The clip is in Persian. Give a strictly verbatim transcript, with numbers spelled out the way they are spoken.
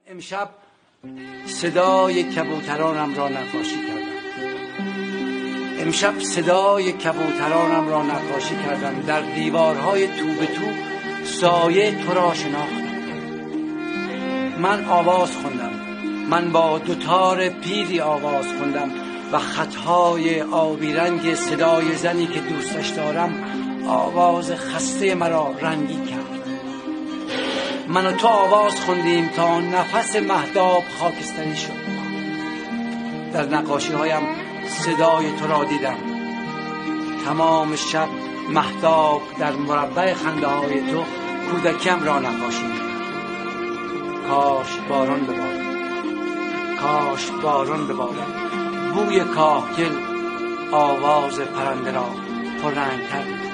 امشب صدای کبوترانم را نقاشی کردم. امشب صدای کبوترانم را نقاشی کردم. در دیوارهای تو به تو سایه تو را شناختم. من آواز خوندم. من با دوتار پیری آواز خوندم و خطهای آبی رنگ صدای زنی که دوستش دارم آواز خسته مرا رنگی کرد. من و تو آواز خوندیم تا نفس مهتاب خاکستری شد. در نقاشی هایم صدای تو را دیدم. تمام شب مهتاب در مربع خنده های تو کودکیم را نقاشی می‌کرد. کاش باران ببارد، کاش باران ببارد. بوی کاهگل آواز پرنده را پررنگ‌تر